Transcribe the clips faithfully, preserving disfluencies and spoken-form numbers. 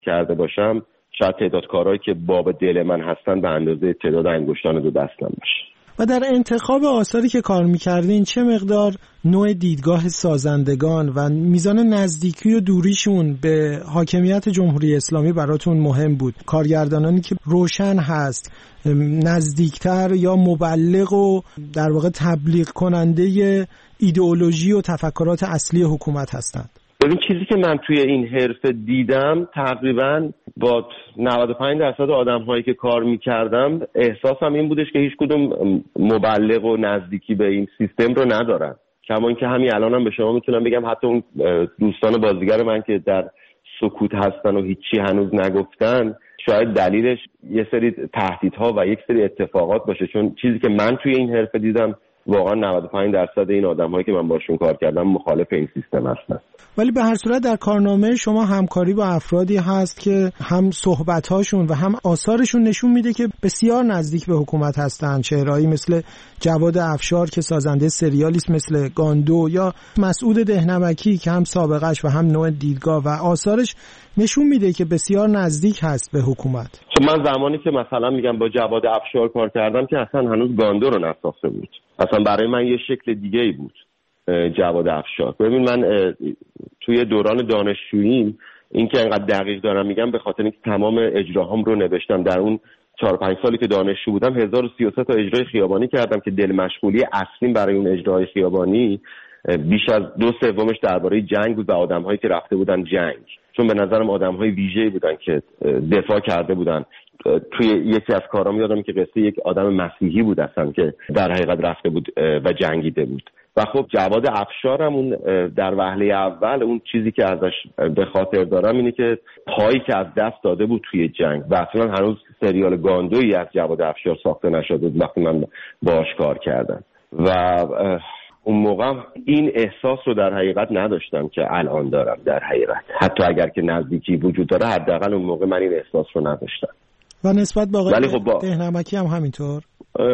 کرده باشم شاید تعداد کارهایی که باب دل من هستن به اندازه تعداد انگشتان دو دستم باشه. و در انتخاب آثاری که کار میکردین چه مقدار نوع دیدگاه سازندگان و میزان نزدیکی و دوریشون به حاکمیت جمهوری اسلامی براتون مهم بود؟ کارگردانانی که روشن هست، نزدیکتر یا مبلغ و در واقع تبلیغ کننده ایدئولوژی و تفکرات اصلی حکومت هستند. ببین چیزی که من توی این حرفه دیدم تقریباً با نود و پنج درصد آدم هایی که کار میکردم احساسم این بودش که هیچ کدوم مبلغ و نزدیکی به این سیستم رو ندارن. کما اینکه همین الانم هم به شما میتونم بگم حتی اون دوستان بازیگر من که در سکوت هستن و هیچی هنوز نگفتن شاید دلیلش یه سری تهدیدها و یک سری اتفاقات باشه، چون چیزی که من توی این حرفه دیدم واقعا نود و پنج درصد این آدم‌هایی که من باشون کار کردم مخالف این سیستم هستن. ولی به هر صورت در کارنامه شما همکاری با افرادی هست که هم صحبت‌هاشون و هم آثارشون نشون میده که بسیار نزدیک به حکومت هستن. چهرهایی مثل جواد افشار که سازنده سریالی است مثل گاندو، یا مسعود دهنمکی که هم سابقش و هم نوع دیدگاه و آثارش نشون میده که بسیار نزدیک هست به حکومت. خب من زمانی که مثلا میگم با جواد افشار کار کردم که اصلا هنوز گاندو رو نساخته بود، اصلا برای من یه شکل دیگه ای بود جواد افشار. ببین من توی دوران دانشجوییم این که انقدر دقیق دارم میگم به خاطر اینکه تمام اجراهام رو نوشتم. در اون چهار پنج سالی که دانشجو بودم هزار و سی و سه تا اجرای خیابانی کردم که دل مشغولی اصلیم برای اون اجرای خیابانی بیش از دو سومش درباره جنگ بود و آدم‌هایی که رفته بودن جنگ، چون به نظرم آدم‌های ویژه‌ای بودن که دفاع کرده بودن. توی یکی از کارام یادم که قصه یک آدم مسیحی بود اصلا که در حقیقت رفته بود و جنگیده بود. و خب جواد افشارم اون در وهله اول اون چیزی که ازش به خاطر دارم اینه که پایی که از دست داده بود توی جنگ و اصلا هنوز سریال گاندویی از جواد افشار ساخته نشده بود وقتی من باهاش کار کردم و اون موقع این احساس رو در حقیقت نداشتم که الان دارم. در حقیقت حتی اگر که نزدیکی وجود داره حداقل اون موقع من این احساس رو نداشتم. و نسبت به آقای خب با... دهنمکی هم همینطور؟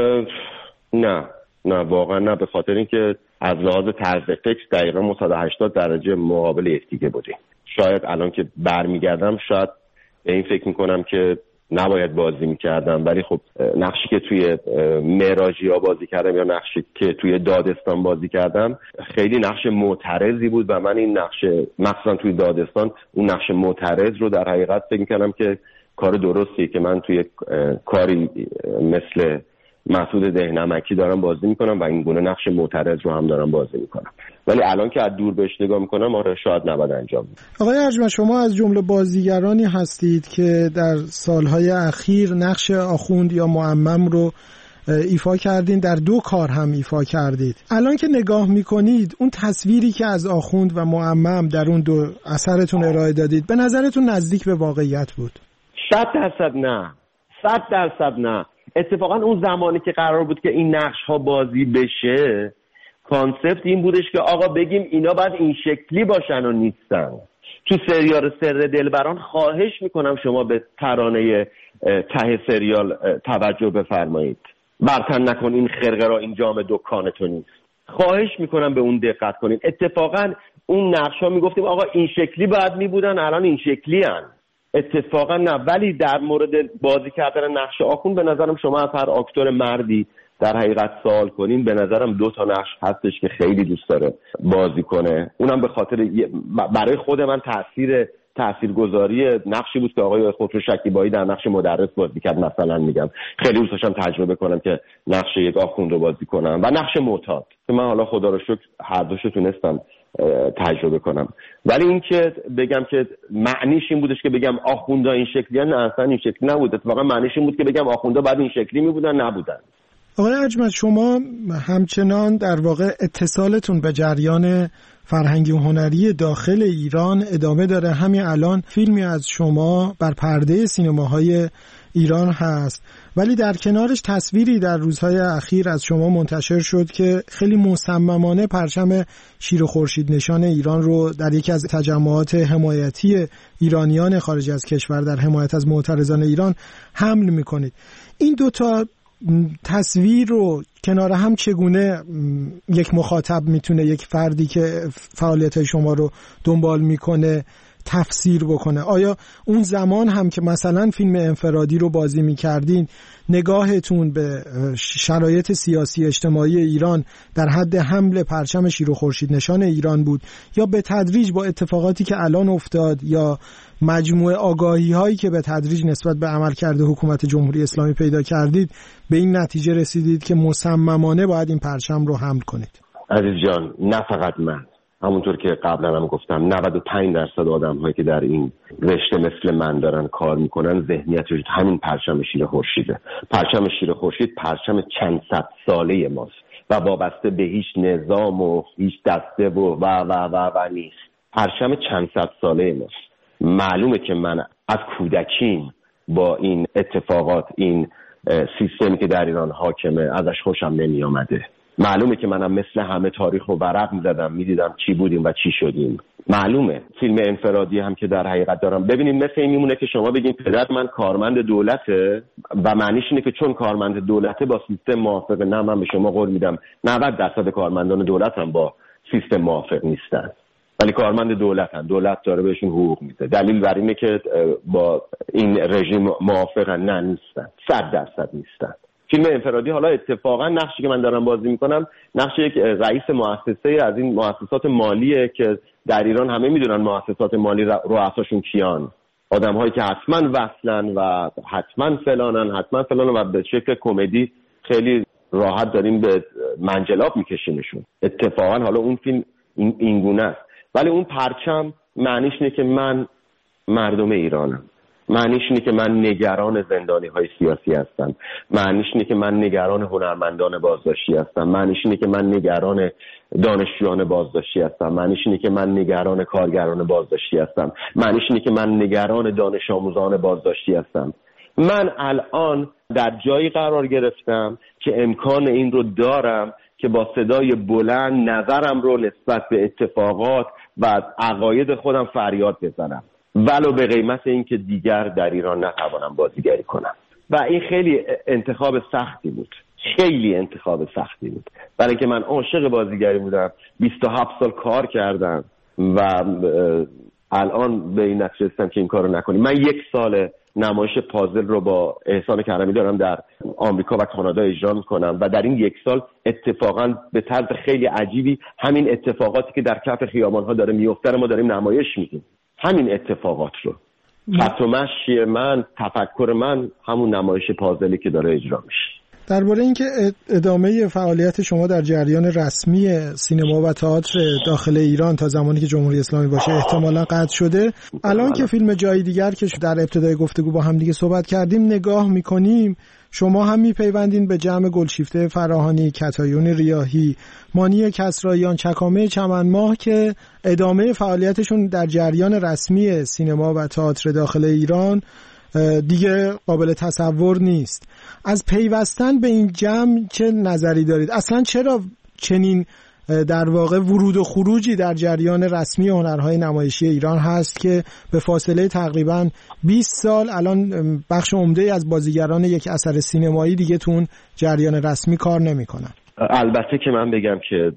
نه نه واقعا نه، به خاطر اینکه از لحاظ طرز فکر دقیقا ما صد و هشتاد درجه مقابل یکدیگه بودیم. شاید الان که برمیگردم شاید به این فکر میکنم که نباید بازی میکردم، ولی خب نقشی که توی معراجیا بازی کردم یا نقشی که توی دادستان بازی کردم خیلی نقش معترضی بود و من این نقش مثلا توی دادستان اون نقش معترض رو در حقیقت فکر میکردم که کار درستی که من توی کاری مثل مسعود دهنمکی دارم بازی میکنم و این گونه نقش معترض رو هم دارم بازی میکنم، ولی الان که از دور بهش نگاه میکنم آره شاید نباید انجام بدم. آقای ارجمند شما از جمله بازیگرانی هستید که در سالهای اخیر نقش آخوند یا معمم رو ایفا کردین، در دو کار هم ایفا کردید. الان که نگاه میکنید اون تصویری که از آخوند و معمم در اون دو اثرتون ارائه دادید به نظرتون نزدیک به واقعیت بود؟ صد درصد نه، صد درصد نه. اتفاقا اون زمانی که قرار بود که این نقش ها بازی بشه کانسپت این بودش که آقا بگیم اینا باید این شکلی باشن و نیستن. تو سریال سر دلبران خواهش میکنم شما به ترانه ته سریال توجه بفرمایید، برتن نکن این خرقه را این جام دکان تو نیست. خواهش میکنم به اون دقت کنید. اتفاقا اون نقش ها میگفتیم آقا این شکلی باید میبودن، الان این شکلی هن. اتفاقا نه. ولی در مورد بازی کردن نقش آخوند به نظرم شما از هر آکتور مردی در حقیقت سوال کنین به نظرم دو تا نقش هستش که خیلی دوست داره بازی کنه. اونم به خاطر برای خود من تاثیر تاثیرگذاری نقشی بود که آقای خسرو شکیبایی در نقش مدرس بازی کرد. مثلا میگم خیلی دوست داشتم تجربه کنم که نقش یک آخوند رو بازی کنم و نقش معتاد که من حالا خدا رو شکر هر دوشو تونستم تجربه کنم. ولی این که بگم که معنیش این بودش که بگم آخوندا این شکلی نه، اصلا این شکلی نبود. اتفاقا معنیش این بود که بگم آخوندا بعد این شکلی می بودن نبودن. آقای ارجمند شما همچنان در واقع اتصالتون به جریان فرهنگی و هنری داخل ایران ادامه داره. همین الان فیلمی از شما بر پرده سینماهای ایران هست، ولی در کنارش تصویری در روزهای اخیر از شما منتشر شد که خیلی مصممانه پرچم شیر و خورشید نشان ایران رو در یکی از تجمعات حمایتی ایرانیان خارج از کشور در حمایت از معترضان ایران حمل میکنید. این دوتا تصویر رو کنار هم چگونه یک مخاطب میتونه، یک فردی که فعالیت شما رو دنبال میکنه تفسیر بکنه. آیا اون زمان هم که مثلا فیلم انفرادی رو بازی می‌کردین نگاهتون به شرایط سیاسی اجتماعی ایران در حد حمل پرچم شیر و خورشید نشان ایران بود، یا به تدریج با اتفاقاتی که الان افتاد یا مجموعه آگاهی هایی که به تدریج نسبت به عملکرد حکومت جمهوری اسلامی پیدا کردید به این نتیجه رسیدید که مصممانه باید این پرچم رو حمل کنید؟ عزیز جان، نه فقط من، همونطور که قبلا هم گفتم نود و پنج درصد آدم هایی که در این رشته مثل من دارن کار میکنن ذهنیتش همین پرچم شیر خورشیده. پرچم شیر خورشید پرچم چند صد ساله ماست و وابسته به هیچ نظام و هیچ دسته و و و و, و نیست. پرچم چند صد ساله ماست. معلومه که من از کودکیم با این اتفاقات، این سیستمی که در ایران حاکمه ازش خوشم نمی آمده. معلومه که منم مثل همه تاریخ رو ورق می‌زدم، می‌دیدم چی بودیم و چی شدیم. معلومه فیلم انفرادی هم که در حقیقت دارم ببینید مثل این میمونه که شما بگین پدر من کارمند دولته و معنیش اینه که چون کارمند دولته با سیستم موافقه. نه، من به شما قول میدم نود درصد کارمندان دولت هم با سیستم موافق نیستن، ولی کارمند دولت هم دولت داره بهشون حقوق میده. دلیل بر اینه که با این رژیم موافقن. نه، نیستن، صد درصد نیستن. فیلم انفرادی حالا اتفاقا نقشی که من دارم بازی میکنم نقش یک رئیس مؤسسه از این مؤسسات مالیه که در ایران همه میدونن مؤسسات مالی رؤساشون کیان، آدم هایی که حتما وصلن و حتما فلانن حتما فلانن و به شکل کمدی خیلی راحت داریم به منجلاب میکشیمشون. اتفاقا حالا اون فیلم این اینگونه است، ولی اون پرچم معنیش اینه که من مردم ایرانم، معنیش اینه که من نگران زندانی های سیاسی هستم، معنیش اینه که من نگران هنرمندان بازداشتی هستم، معنیش اینه که من نگران دانشجویان بازداشتی هستم، معنیش اینه که من نگران کارگران بازداشتی هستم، معنیش اینه که من نگران دانش آموزان بازداشتی هستم. من الان در جایی قرار گرفتم که امکان این رو دارم که با صدای بلند نظرم رو نسبت به اتفاقات و عقاید خودم فریاد بزنم، ولو به قیمت این که دیگر در ایران نتوانم بازیگری کنم. و این خیلی انتخاب سختی بود، خیلی انتخاب سختی بود، برای اینکه من عاشق بازیگری بودم، بیست و هفت سال کار کردم و الان به این نتیجه رسیدم که این کارو نکنیم. من یک سال نمایش پازل رو با احسان کرمی دارم در آمریکا و کانادا اجرا میکنم و در این یک سال اتفاقا به طرز خیلی عجیبی همین اتفاقاتی که در کف خیابان‌ها داره میفته ما داریم نمایش میدیم. همین اتفاقات رو، خط و مشی من، تفکر من همون نمایش پازلی که داره اجرا میشه. درباره اینکه ادامه فعالیت شما در جریان رسمی سینما و تئاتر داخل ایران تا زمانی که جمهوری اسلامی باشه احتمالاً قطع شده، الان که فیلم جای دیگر که در ابتدای گفتگو با هم دیگه صحبت کردیم نگاه میکنیم، شما هم میپیوندین به جمع گلشیفته فراهانی، کتایون ریاحی، مانی کسراییان، چکامه چمنماه که ادامه فعالیتشون در جریان رسمی سینما و تئاتر داخل ایران دیگه قابل تصور نیست. از پیوستن به این جمع چه نظری دارید؟ اصلا چرا چنین در واقع ورود و خروجی در جریان رسمی هنرهای نمایشی ایران هست که به فاصله تقریباً بیست سال الان بخش عمده از بازیگران یک اثر سینمایی دیگه تون جریان رسمی کار نمی‌کنن؟ البته که من بگم که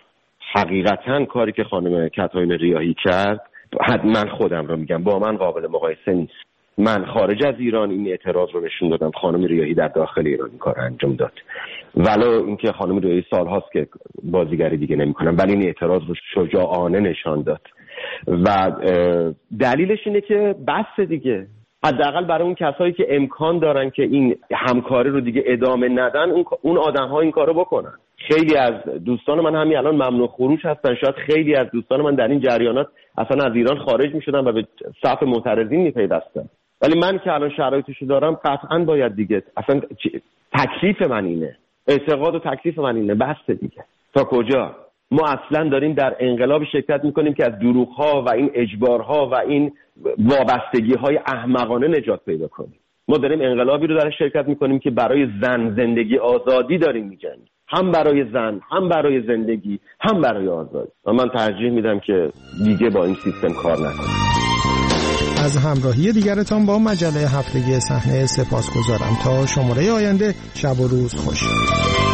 حقیقتاً کاری که خانم کتایون ریاحی کرد، من خودم رو میگم، با من قابل مقایسه نیست. من خارج از ایران این اعتراض رو نشون دادم، خانم ریاحی در داخل ایران این کار انجام داد، ولو اینکه خانم ریاحی سال‌هاست که بازیگری دیگه نمی‌کنن، ولی این اعتراض رو شجاعانه نشان داد و دلیلش اینه که بس دیگه، حداقل برای اون کسایی که امکان دارن که این همکاری رو دیگه ادامه ندن، اون آدم‌ها این کارو بکنن. خیلی از دوستان من همین الان ممنوع خروج هستن، شاید خیلی از دوستان من در این جریانات اصلا از ایران خارج می‌شدن و به صف معترضین می‌پیوستن، ولی من که الان شرایطشو دارم قطعاً باید دیگه، اصلا تکلیف من اینه، اعتقاد و تکلیف من اینه، بس دیگه. تا کجا؟ ما اصلا داریم در انقلاب شرکت میکنیم که از دروغ‌ها و این اجبارها و این وابستگی‌های احمقانه نجات پیدا کنیم. ما داریم انقلابی رو در شرکت میکنیم که برای زن زندگی آزادی داریم میجنگیم، هم برای زن، هم برای زندگی، هم برای آزادی. و من ترجیح میدم که دیگه با این سیستم کار نکنم. از همراهی دیگرتان با مجله هفتگی صحنه سپاسگزارم. تا شماره آینده، شب و روز خوش.